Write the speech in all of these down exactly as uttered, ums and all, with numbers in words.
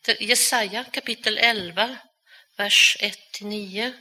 kapitel, Jesaja kapitel elva, vers ett till nio.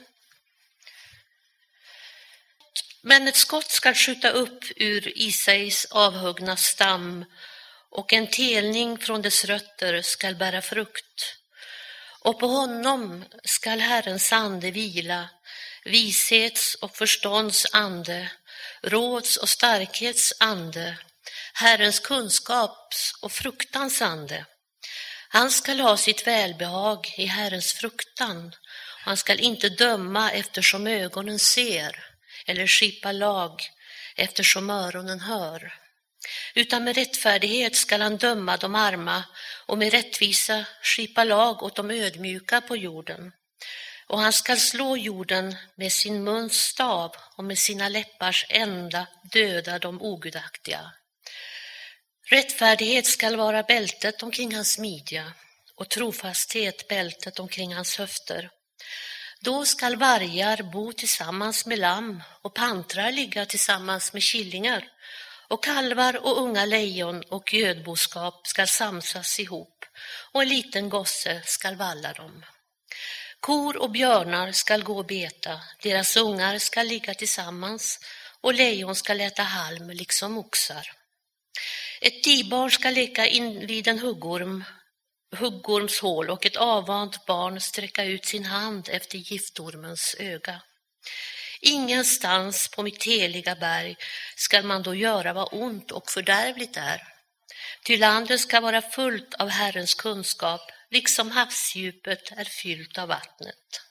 Men ett skott ska skjuta upp ur Isais avhuggna stam, och en telning från dess rötter skall bära frukt. Och på honom skall Herrens ande vila, vishets och förstånds ande, råds och starkhets ande, Herrens kunskaps och fruktans ande. Han skall ha sitt välbehag i Herrens fruktan. Han skall inte döma eftersom ögonen ser, eller skipa lag eftersom öronen hör. Utan med rättfärdighet skall han döma de arma och med rättvisa skipa lag åt de ödmjuka på jorden. Och han skall slå jorden med sin muns stav och med sina läppars ända döda de ogudaktiga. Rättfärdighet skall vara bältet omkring hans midja och trofasthet bältet omkring hans höfter. Då skall vargar bo tillsammans med lamm och pantrar ligga tillsammans med killingar, och kalvar och unga lejon och gödboskap skall samsas ihop, och en liten gosse skall valla dem. Kor och björnar skall gå och beta, deras ungar skall ligga tillsammans, och lejon skall äta halm liksom oxar. Ett dibarn ska leka in vid en huggorm, huggorms hål, och ett avvant barn sträcka ut sin hand efter giftormens öga. Ingenstans på mitt heliga berg skall man då göra vad ont och fördärvligt är. Ty landet ska vara fullt av Herrens kunskap, liksom havsdjupet är fyllt av vattnet.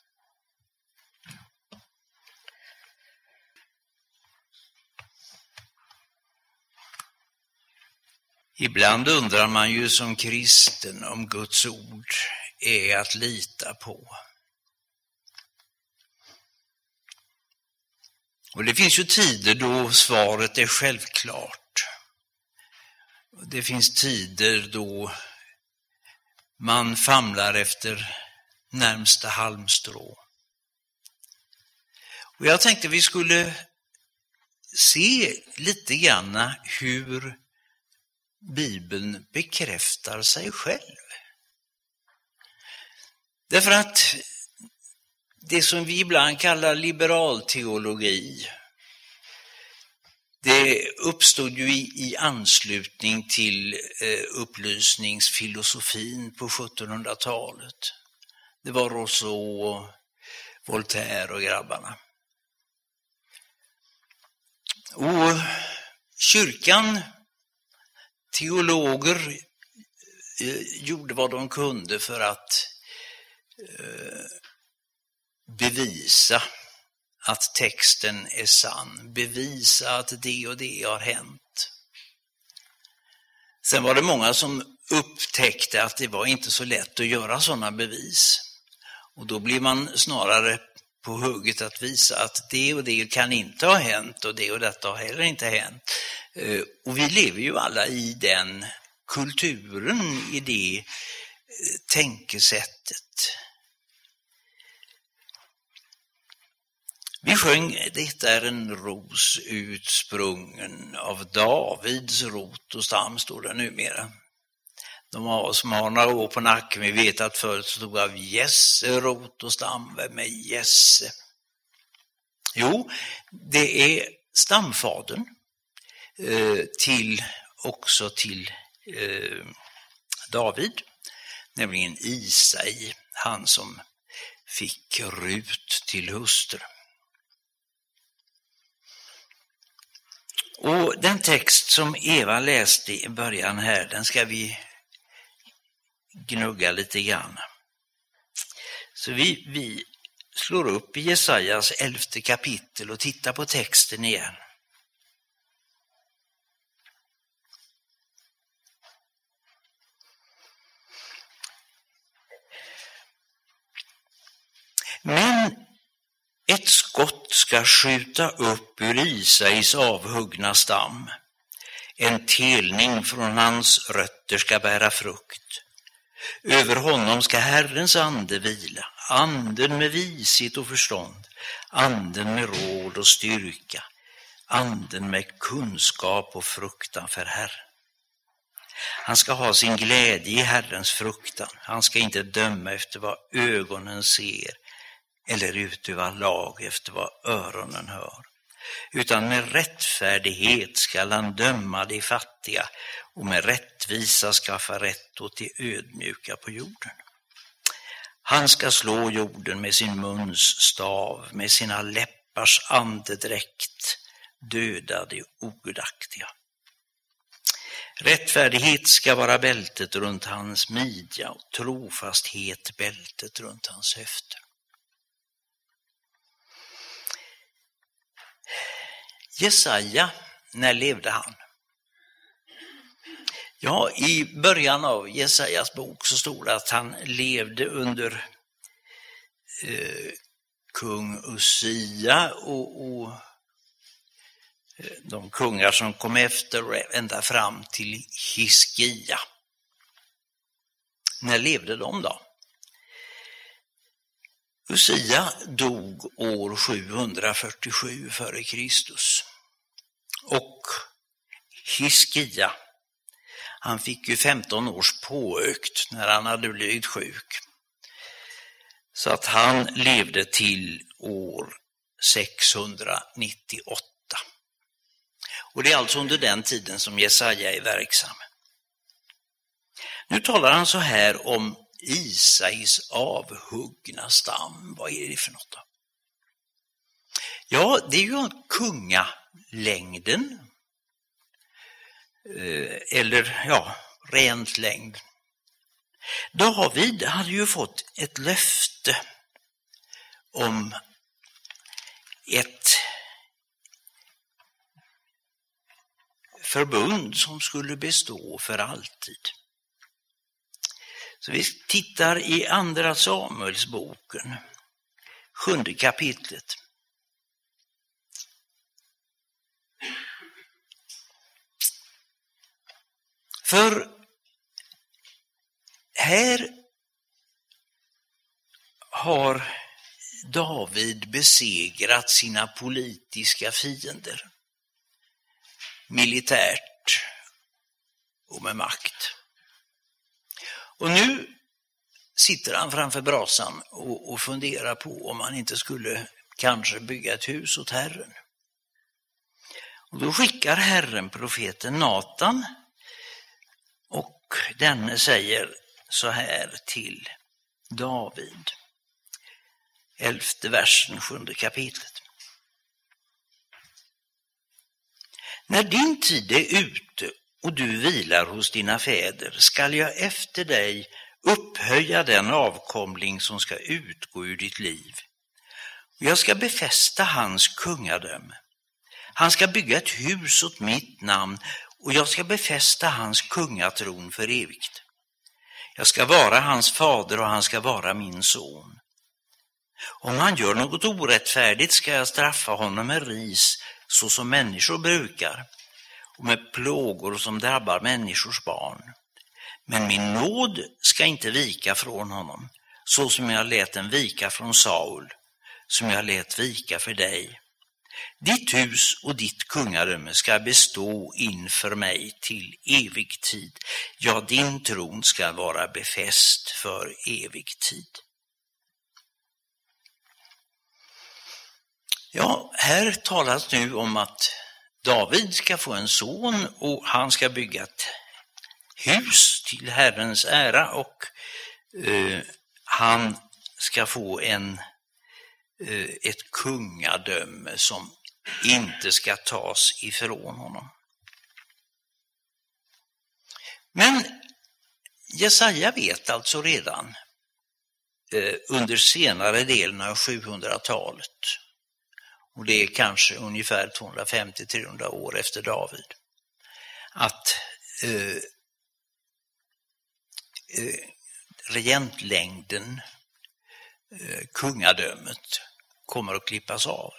Ibland undrar man ju som kristen om Guds ord är att lita på. Och det finns ju tider då svaret är självklart. Det finns tider då man famlar efter närmsta halmstrå. Och jag tänkte vi skulle se lite grann hur Bibeln bekräftar sig själv. Därför att det som vi ibland kallar liberalteologi, det uppstod ju i, i anslutning till eh, upplysningsfilosofin på sjuttonhundratalet. Det var Rousseau och Voltaire och grabbarna. Och kyrkan, teologer eh, gjorde vad de kunde för att eh, bevisa att texten är sann, bevisa att det och det har hänt. Sen var det många som upptäckte att det var inte så lätt att göra sådana bevis. Och då blir man snarare på hugget att visa att det och det kan inte ha hänt och det och detta har heller inte hänt. Och vi lever ju alla i den kulturen, i det tänkesättet. Vi sjöng "Detta är en ros utsprungen av Davids rot och stam", står det numera. De av oss som har några år på nacken, vi vet att förut stod av Jesse rot och stam. Vem är Jesse? Jo, det är stamfadern eh, till, också till eh, David, nämligen Isai, han som fick Rut till hustru. Och den text som Eva läste i början här, den ska vi gnugga lite grann. Så vi, vi slår upp i Jesajas elfte kapitel och tittar på texten igen. Men ett skott ska skjuta upp ur Isais avhuggna stam. En telning från hans rötter ska bära frukt. Över honom ska Herrens ande vila, anden med vishet och förstånd, anden med råd och styrka, anden med kunskap och fruktan för Herren. Han ska ha sin glädje i Herrens fruktan. Han ska inte döma efter vad ögonen ser eller utöva lag efter vad öronen hör. Utan med rättfärdighet ska han döma de fattiga och med rättvisa skaffa rätt åt de ödmjuka på jorden. Han ska slå jorden med sin muns stav, med sina läppars andedräkt, döda de ogudaktiga. Rättfärdighet ska vara bältet runt hans midja och trofasthet bältet runt hans höfter. Jesaja, när levde han? Ja, i början av Jesajas bok så stod det att han levde under eh, kung Usia och, och de kungar som kom efter ända fram till Hiskia. När levde de då? Usia dog år sjuhundrafyrtiosju före Kristus. Och Hiskia, han fick ju femton års påökt när han hade blivit sjuk. Så att han levde till år sexhundranittioåtta. Och det är alltså under den tiden som Jesaja är verksam. Nu talar han så här om Isais avhuggna stam. Vad är det för något då? Ja, det är ju kungalängden. Eller ja, rent längd. David hade ju fått ett löfte om ett förbund som skulle bestå för alltid. Så vi tittar i andra Samuelsboken, sjunde kapitlet. För här har David besegrat sina politiska fiender militärt och med makt. Och nu sitter han framför brasan och, och funderar på om han inte skulle kanske bygga ett hus åt Herren. Och då skickar Herren profeten Natan, och denne säger så här till David. Elfte versen, sjunde kapitlet. När din tid är ute och du vilar hos dina fäder skall jag efter dig upphöja den avkomling som ska utgå ur ditt liv. Jag ska befästa hans kungadöme. Han ska bygga ett hus åt mitt namn och jag ska befästa hans kungatron för evigt. Jag ska vara hans fader och han ska vara min son. Om han gör något orättfärdigt ska jag straffa honom med ris så som människor brukar och med plågor som drabbar människors barn. Men min nåd ska inte vika från honom så som jag lät den vika från Saul, som jag lät vika för dig. Ditt hus och ditt kungadöme ska bestå inför mig till evig tid. Ja, din tron ska vara befäst för evig tid. Ja, här talas nu om att David ska få en son och han ska bygga ett hus till Herrens ära och eh, han ska få en, eh, ett kungadöme som inte ska tas ifrån honom. Men Jesaja vet alltså redan eh, under senare delen av sjuhundratalet, och det är kanske ungefär tvåhundrafemtio till trehundra år efter David, att eh, eh, regentlängden, eh, kungadömet, kommer att klippas av.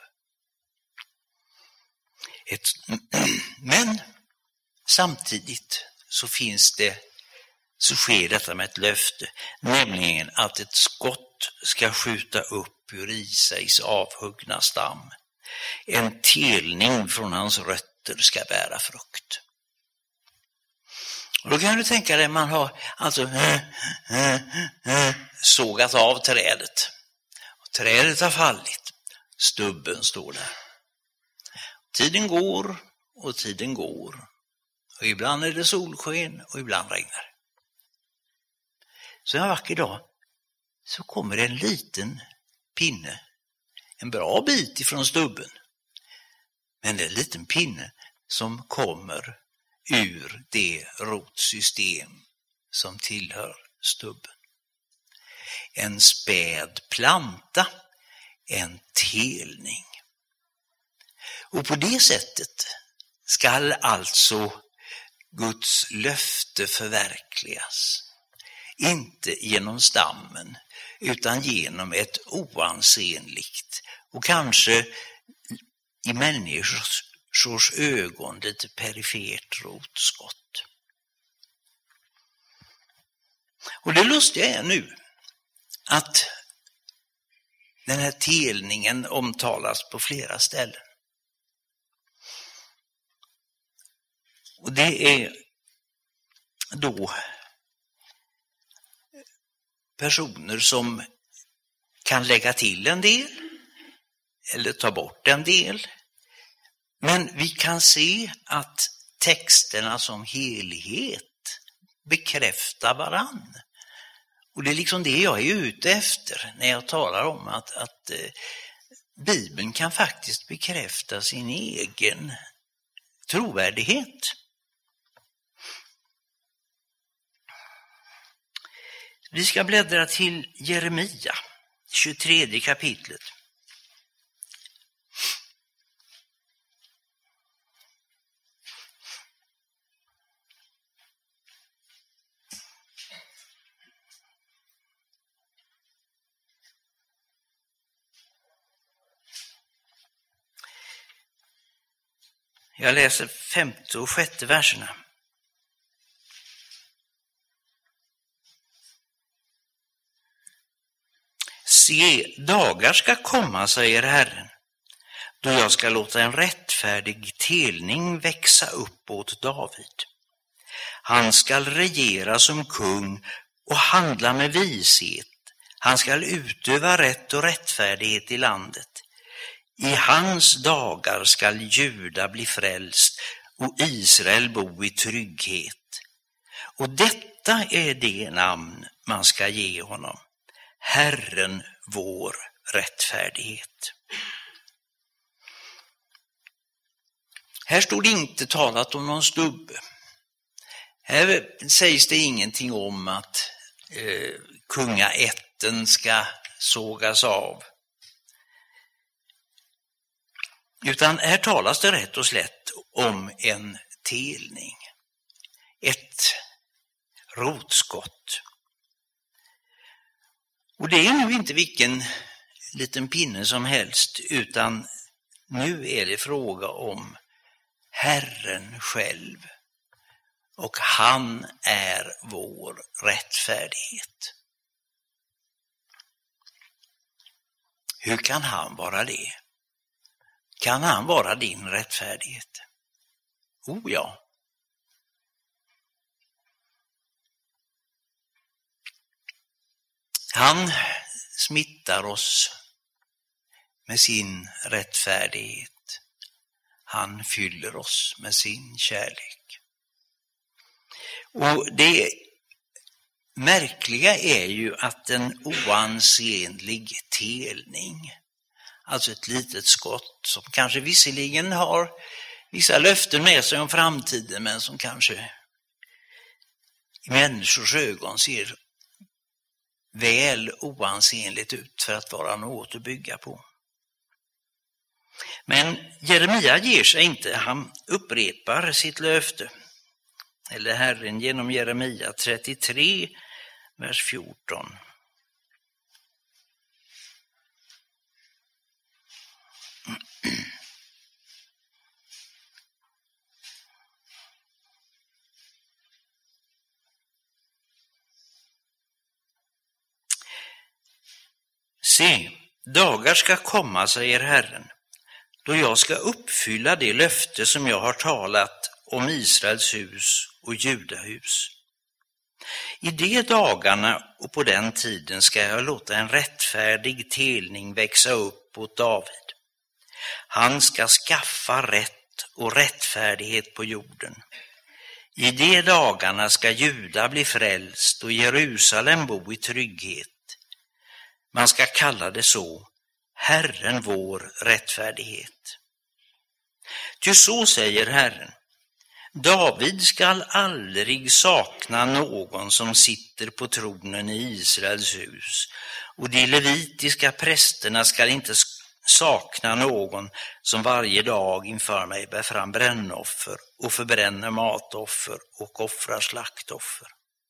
Ett, men samtidigt så finns det, så sker detta med ett löfte, nämligen att ett skott ska skjuta upp ur Isais avhuggna stam. En telning från hans rötter ska bära frukt. Och då kan du tänka dig, man har alltså äh, äh, äh, sågat av trädet. Och trädet har fallit. Stubben står där. Tiden går och tiden går. Och ibland är det solsken och ibland regnar. Så en vacker dag så kommer en liten pinne. En bra bit ifrån stubben. Men det är en liten pinne som kommer ur det rotsystem som tillhör stubben. En späd planta, en telning. Och på det sättet skall alltså Guds löfte förverkligas. Inte genom stammen utan genom ett oansenligt och kanske i människors ögon lite perifert rotskott. Och det lustiga är nu att den här telningen omtalas på flera ställen. Och det är då personer som kan lägga till en del eller ta bort en del. Men vi kan se att texterna som helhet bekräftar varann. Och det är liksom det jag är ute efter när jag talar om att, att eh, Bibeln kan faktiskt bekräfta sin egen trovärdighet. Vi ska bläddra till Jeremia, tjugotredje kapitlet. Jag läser femte och sjätte verserna. Se, dagar ska komma, säger Herren, då jag ska låta en rättfärdig telning växa upp åt David. Han skall regera som kung och handla med vishet. Han skall utöva rätt och rättfärdighet i landet. I hans dagar skall Juda bli frälst och Israel bo i trygghet. Och detta är det namn man ska ge honom. Herren vår rättfärdighet. Här står det inte talat om någon stubbe. Här sägs det ingenting om att eh, kungaätten ska sågas av. Utan här talas det rätt och slätt om en telning. Ett rotskott. Och det är nu inte vilken liten pinne som helst, utan nu är det fråga om Herren själv. Och han är vår rättfärdighet. Hur kan han vara det? Kan han vara din rättfärdighet? Oh ja. Han smittar oss med sin rättfärdighet. Han fyller oss med sin kärlek. Och det märkliga är ju att en oansenlig telning, alltså ett litet skott som kanske visserligen har vissa löften med sig om framtiden, men som kanske i människors ögon ser väl oansenligt ut för att vara något att bygga på. Men Jeremia ger sig inte, han upprepar sitt löfte. Eller Herren genom Jeremia trettiotre, vers fjorton. Se, dagar ska komma, säger Herren, då jag ska uppfylla det löfte som jag har talat om Israels hus och Judahus. I de dagarna och på den tiden ska jag låta en rättfärdig telning växa upp åt David. Han ska skaffa rätt och rättfärdighet på jorden. I de dagarna ska Juda bli frälst och Jerusalem bo i trygghet. Man ska kalla det så, Herren vår rättfärdighet. Ty så säger Herren, David skall aldrig sakna någon som sitter på tronen i Israels hus, och de levitiska prästerna skall inte sakna någon som varje dag inför mig bär fram brännoffer och förbränner matoffer och offrar slaktoffer.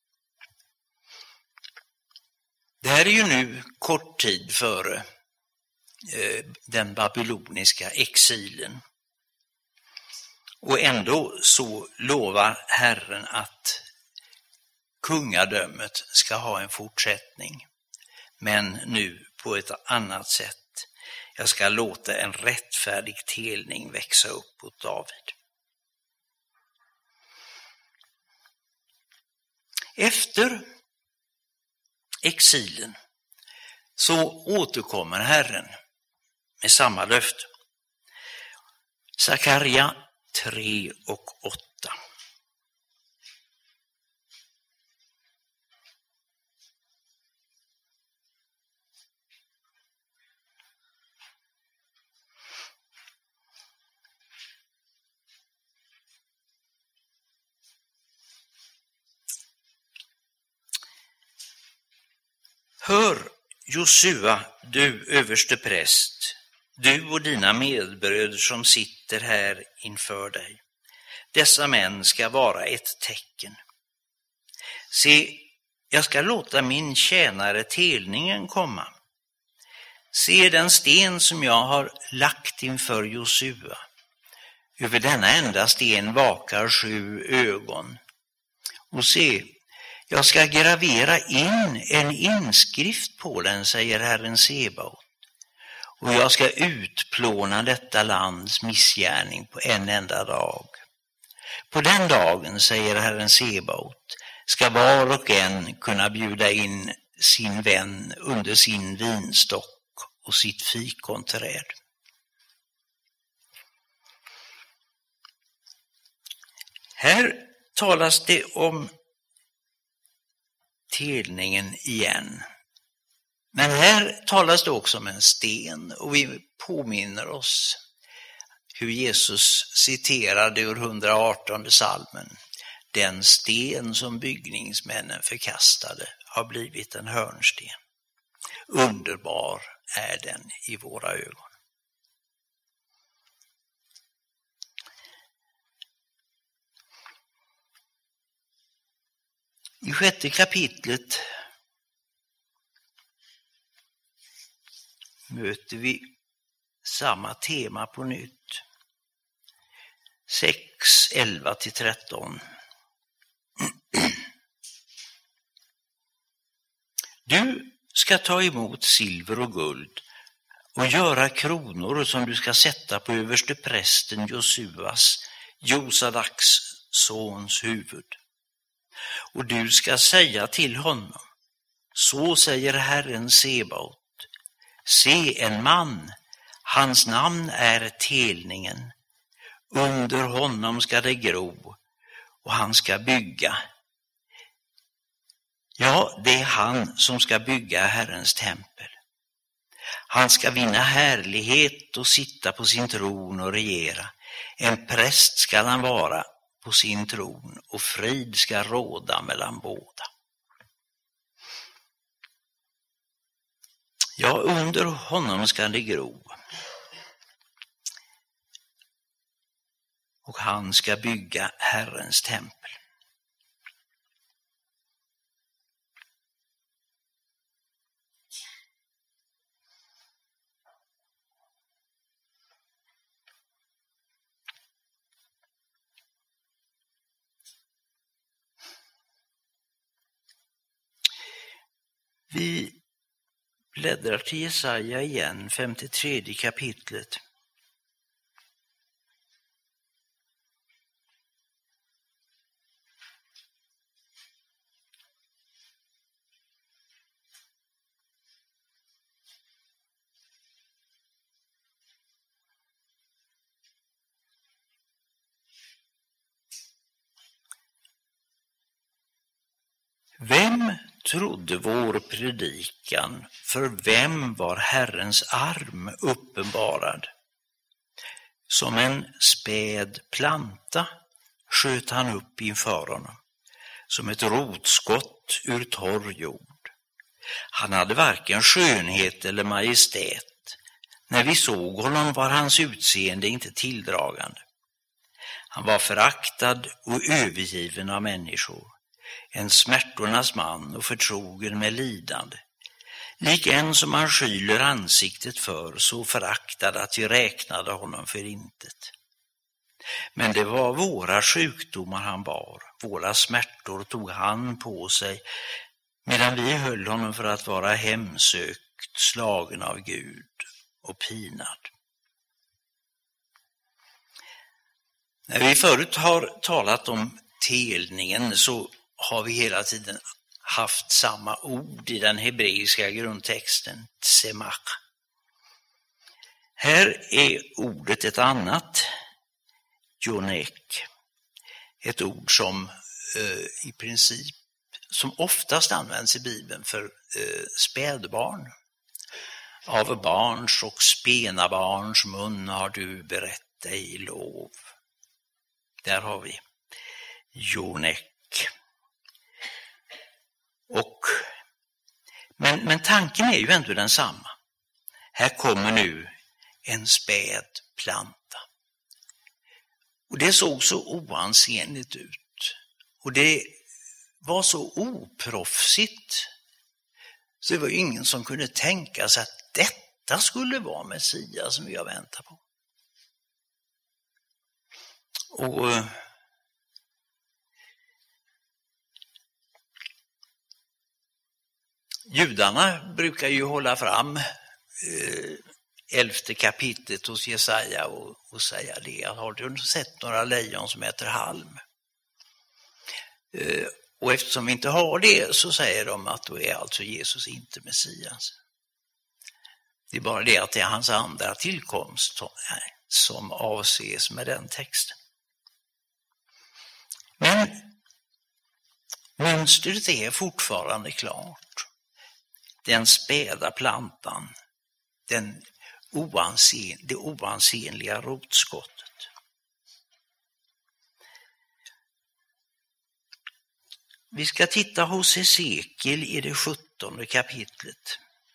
Det här är ju nu kort tid före eh, den babyloniska exilen. Och ändå så lovar Herren att kungadömet ska ha en fortsättning, men nu på ett annat sätt. Jag ska låta en rättfärdig telning växa upp åt David. Efter exilen så återkommer Herren med samma löfte. Sakarja tre och åtta. Hör, Josua, du överste präst, du och dina medbröder som sitter här inför dig. Dessa män ska vara ett tecken. Se, jag ska låta min tjänare telningen komma. Se den sten som jag har lagt inför Josua. Över denna enda sten vakar sju ögon. Och se, jag ska gravera in en inskrift på den, säger Herren Sebaot. Och jag ska utplåna detta lands missgärning på en enda dag. På den dagen, säger Herren Sebaot, ska var och en kunna bjuda in sin vän under sin vinstock och sitt fikonträd. Här talas det om telningen igen. Men här talas det också om en sten, och vi påminner oss hur Jesus citerade ur hundraartonde salmen. Den sten som byggningsmännen förkastade har blivit en hörnsten. Underbar är den i våra ögon. I sjätte kapitlet möter vi samma tema på nytt. sex, elva till tretton. Du ska ta emot silver och guld och göra kronor som du ska sätta på överste prästen Josuas, Josadaks sons huvud. Och du ska säga till honom, så säger Herren Sebaot, se en man, hans namn är telningen, under honom ska det gro och han ska bygga. Ja, det är han som ska bygga Herrens tempel. Han ska vinna härlighet och sitta på sin tron och regera. En präst ska han vara på sin tron och frid ska råda mellan båda. Ja, under honom ska det gro. Och han ska bygga Herrens tempel. Vi bläddrar till Jesaja igen, femtiotredje kapitlet. trodde vår predikan, för vem var Herrens arm uppenbarad? Som en späd planta sköt han upp inför honom, som ett rotskott ur torr jord. Han hade varken skönhet eller majestät. När vi såg honom var hans utseende inte tilldragande. Han var föraktad och övergiven av människor, en smärtornas man och förtrogen med lidande. Lik en som man skyler ansiktet för, så föraktad att vi räknade honom för intet. Men det var våra sjukdomar han bar, våra smärtor tog han på sig, medan vi höll honom för att vara hemsökt, slagen av Gud och pinad. När vi förut har talat om telningen så har vi hela tiden haft samma ord i den hebreiska grundtexten, tsemach. Här är ordet ett annat, jonek, ett ord som eh, i princip, som oftast används i Bibeln för eh, spädbarn. Av barns och spenabarns mun har du berett dig lov. Där har vi jonek. Och, men, men tanken är ju ändå densamma. Här kommer nu en späd planta. Och det såg så oansenligt ut. Och det var så oproffsigt. Så det var ju ingen som kunde tänka sig att detta skulle vara Messias som vi har väntat på. Och judarna brukar ju hålla fram eh, elfte kapitlet hos Jesaja och, och säga det. Har du sett några lejon som äter halm? Eh, och eftersom vi inte har det så säger de att då är alltså Jesus inte Messias. Det är bara det att det är hans andra tillkomst som, som avses med den texten. Men mönstret är fortfarande klart. Den späda plantan, den oansen, det oansenliga rotskottet. Vi ska titta hos Hesekiel i det sjuttonde kapitlet.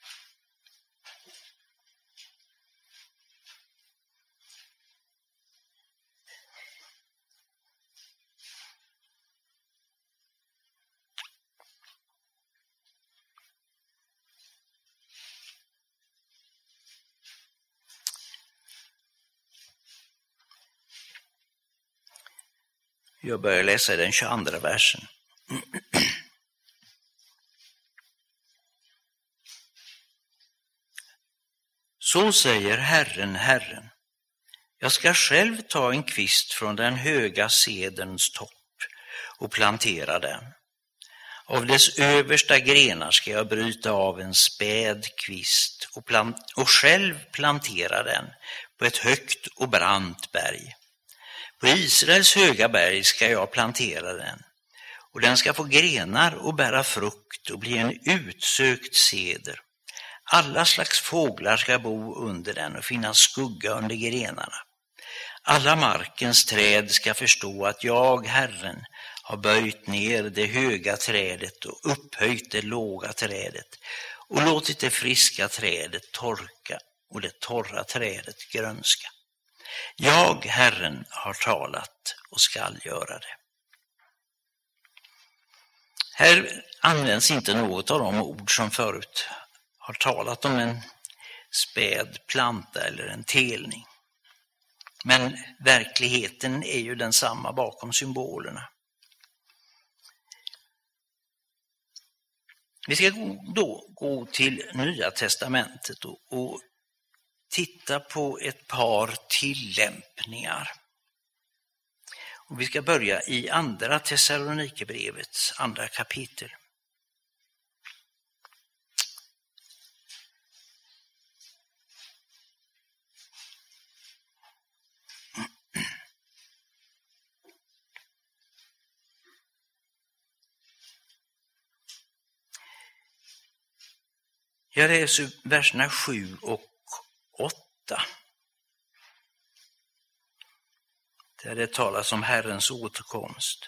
Jag börjar läsa den tjugoandra versen. Så säger Herren, Herren. Jag ska själv ta en kvist från den höga cederns topp och plantera den. Av dess översta grenar ska jag bryta av en späd kvist och, plant- och själv plantera den på ett högt och brant berg. På Israels höga berg ska jag plantera den, och den ska få grenar och bära frukt och bli en utsökt ceder. Alla slags fåglar ska bo under den och finna skugga under grenarna. Alla markens träd ska förstå att jag, Herren, har böjt ner det höga trädet och upphöjt det låga trädet och låtit det friska trädet torka och det torra trädet grönska. Jag, Herren, har talat och skall göra det. Här används inte något av de ord som förut har talat om en späd planta eller en telning. Men verkligheten är ju densamma bakom symbolerna. Vi ska då gå till Nya testamentet och, och titta på ett par tillämpningar. Och vi ska börja i andra Thessalonikerbrevets andra kapitel. Jag läser verserna sju och åtta. Där det talas om Herrens återkomst.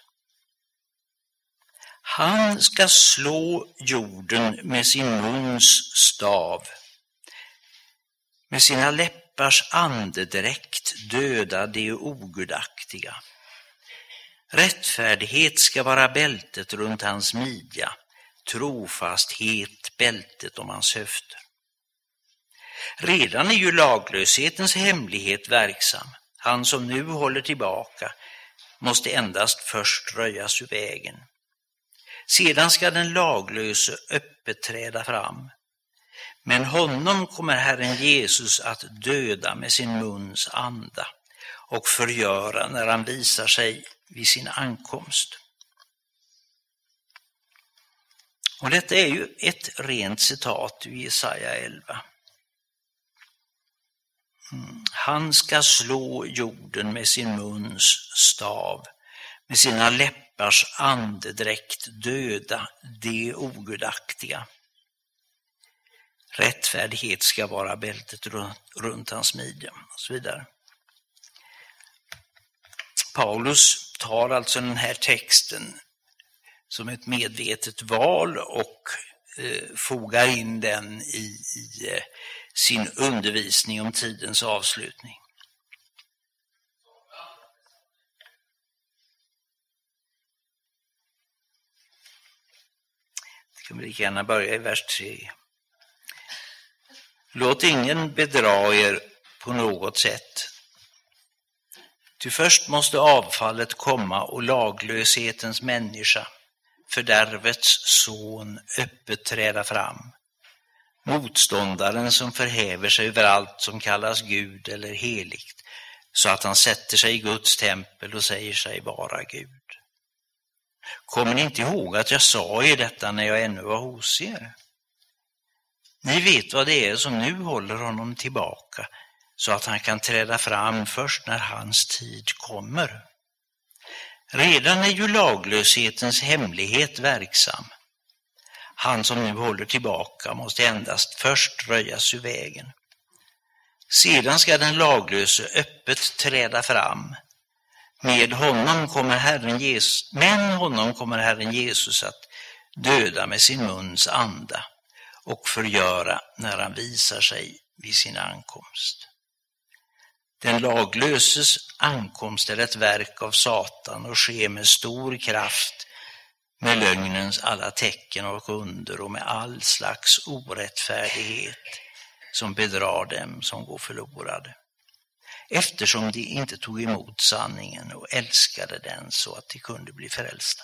Han ska slå jorden med sin muns stav. Med sina läppars andedräkt döda de ogudaktiga. Rättfärdighet ska vara bältet runt hans midja, trofasthet bältet om hans höfter. Redan är ju laglöshetens hemlighet verksam. Han som nu håller tillbaka måste endast först röjas ur vägen. Sedan ska den laglöse öppet träda fram. Men honom kommer Herren Jesus att döda med sin muns anda och förgöra när han visar sig vid sin ankomst. Och detta är ju ett rent citat ur Jesaja elva. Mm. Han ska slå jorden med sin muns stav, med sina läppars andedräkt döda de ogudaktiga. Rättfärdighet ska vara bältet runt, runt hans midja och så vidare. Paulus tar alltså den här texten som ett medvetet val och eh, fogar in den i, i eh, sin undervisning om tidens avslutning. Det kan vi lika gärna börja i vers tre. Låt ingen bedra er på något sätt. Ty först måste avfallet komma och laglöshetens människa, fördärvets son, öppet träda fram. Motståndaren som förhäver sig över allt som kallas Gud eller heligt, så att han sätter sig i Guds tempel och säger sig vara Gud. Kommer ni inte ihåg att jag sa er detta när jag ännu var hos er? Ni vet vad det är som nu håller honom tillbaka, så att han kan träda fram först när hans tid kommer. Redan är ju laglöshetens hemlighet verksam. Han som nu håller tillbaka måste endast först röjas ur vägen. Sedan ska den laglöse öppet träda fram. Med honom kommer Herren Jesus, men honom kommer Herren Jesus att döda med sin muns anda och förgöra när han visar sig vid sin ankomst. Den laglöses ankomst är ett verk av Satan och sker med stor kraft, med lögnens alla tecken och under och med all slags orättfärdighet som bedrar dem som går förlorade, eftersom de inte tog emot sanningen och älskade den så att de kunde bli frälsta.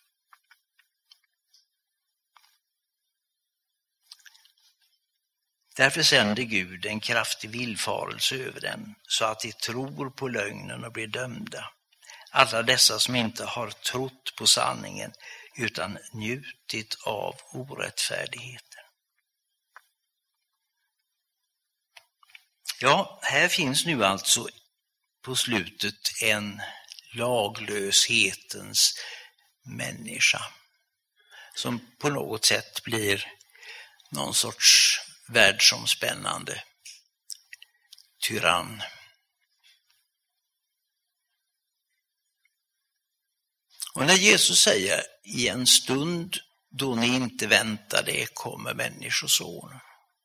Därför sänder Gud en kraftig villfarelse över dem, så att de tror på lögnen och blir dömda. Alla dessa som inte har trott på sanningen utan njutit av orättfärdigheten. Ja, här finns nu alltså på slutet en laglöshetens människa som på något sätt blir någon sorts världsomspännande tyrann. Och när Jesus säger i en stund då ni inte väntar det kommer människosonen,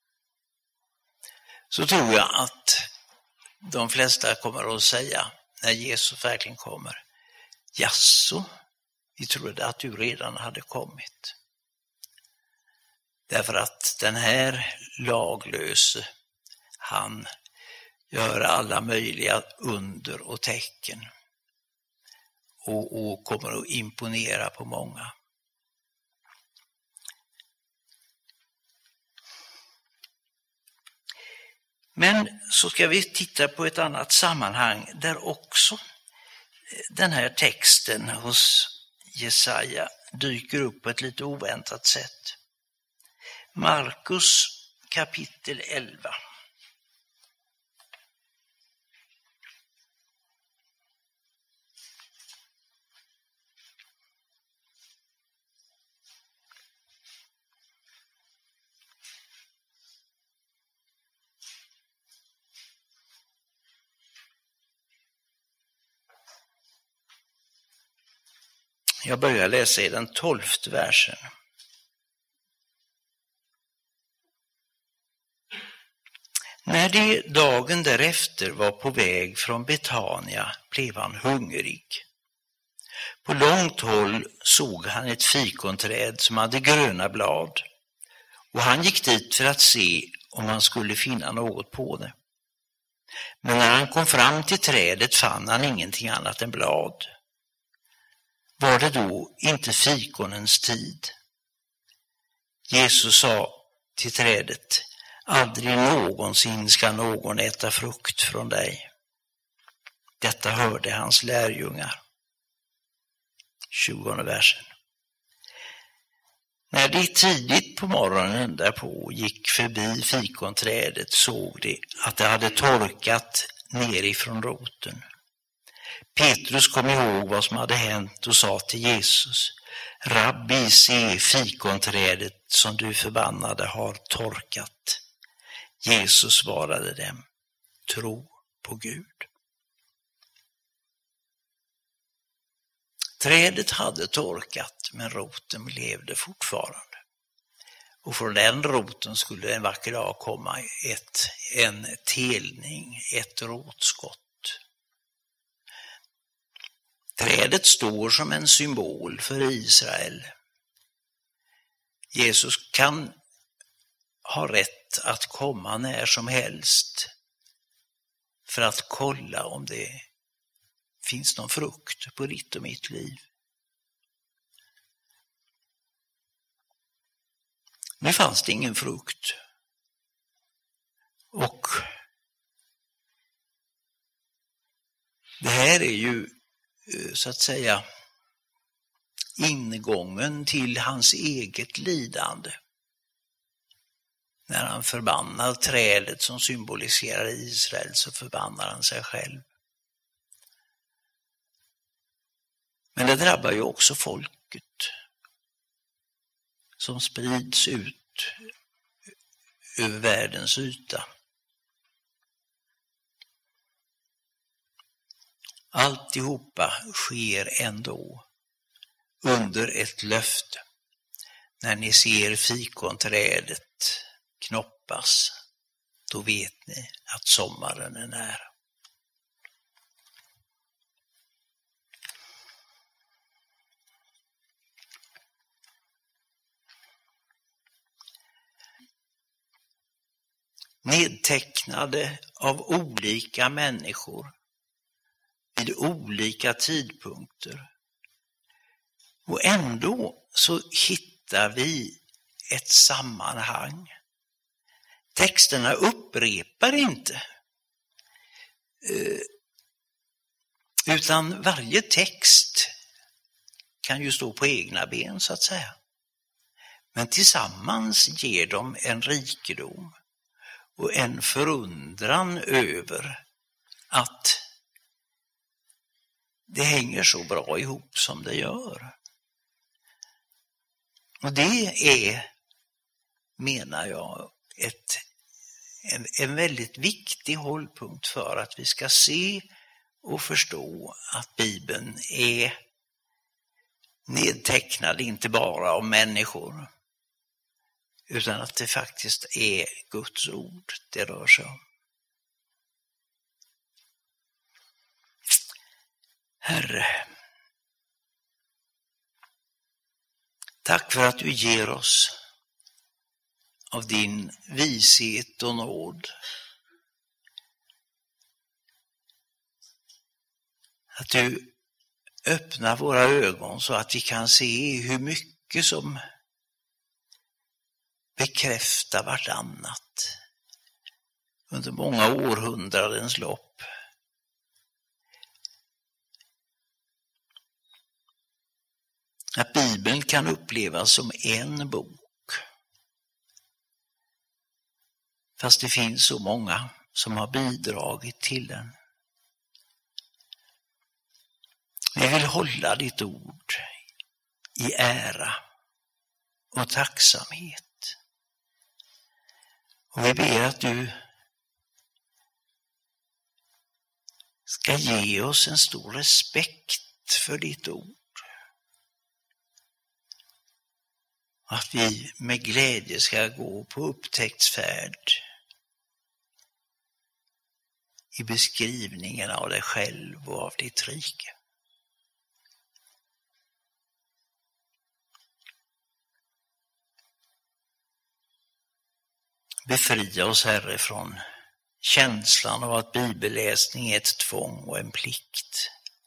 så tror jag att de flesta kommer att säga när Jesus verkligen kommer: Jaså, vi trodde att du redan hade kommit. Därför att den här laglöse, han gör alla möjliga under och tecken och, och kommer att imponera på många. Men så ska vi titta på ett annat sammanhang där också den här texten hos Jesaja dyker upp på ett lite oväntat sätt. Markus kapitel elva. Jag börjar läsa i den tolfte versen. När de dagen därefter var på väg från Betania blev han hungrig. På långt håll såg han ett fikonträd som hade gröna blad, och han gick dit för att se om han skulle finna något på det. Men när han kom fram till trädet fann han ingenting annat än blad. Var det då inte fikonens tid? Jesus sa till trädet: aldrig någonsin ska någon äta frukt från dig. Detta hörde hans lärjungar. tjugonde versen. När de tidigt på morgonen därpå gick förbi fikonträdet såg de att det hade torkat nerifrån roten. Petrus kom ihåg vad som hade hänt och sa till Jesus: Rabbi, se, fikonträdet som du förbannade har torkat. Jesus svarade dem: tro på Gud. Trädet hade torkat, men roten levde fortfarande. Och från den roten skulle en vacker dag komma ett, en telning, ett rotskott. Trädet står som en symbol för Israel. Jesus kan ha rätt att komma när som helst för att kolla om det finns någon frukt på ditt och mitt liv. Nu fanns det ingen frukt. Och det här är ju så att säga ingången till hans eget lidande. När han förbannar trädet som symboliserar Israel så förbannar han sig själv. Men det drabbar ju också folket som sprids ut över världens yta. Alltihopa sker ändå under ett löfte. När ni ser fikonträdet knoppas, då vet ni att sommaren är nära. Nedtecknade av olika människor vid olika tidpunkter. Och ändå så hittar vi ett sammanhang. Texterna upprepar inte, utan varje text kan ju stå på egna ben så att säga. Men tillsammans ger de en rikedom och en förundran över att det hänger så bra ihop som det gör. Och det är, menar jag, ett, en, en väldigt viktig hållpunkt för att vi ska se och förstå att Bibeln är nedtecknad inte bara av människor, utan att det faktiskt är Guds ord det rör sig om. Herre, tack för att du ger oss av din vishet och nåd. Att du öppnar våra ögon så att vi kan se hur mycket som bekräftar vartannat under många århundradens lopp. Att Bibeln kan upplevas som en bok. Fast det finns så många som har bidragit till den. Vi vill hålla ditt ord i ära och tacksamhet. Och vi ber att du ska ge oss en stor respekt för ditt ord. Att vi med glädje ska gå på upptäcktsfärd i beskrivningen av dig själv och av ditt rike. Befria oss, Herre, från känslan av att bibelläsning är ett tvång och en plikt.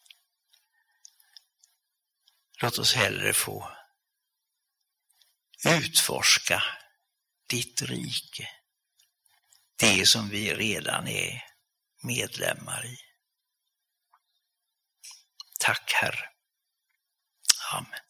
Låt oss hellre få utforska ditt rike, det som vi redan är medlemmar i. Tack, Herre. Amen.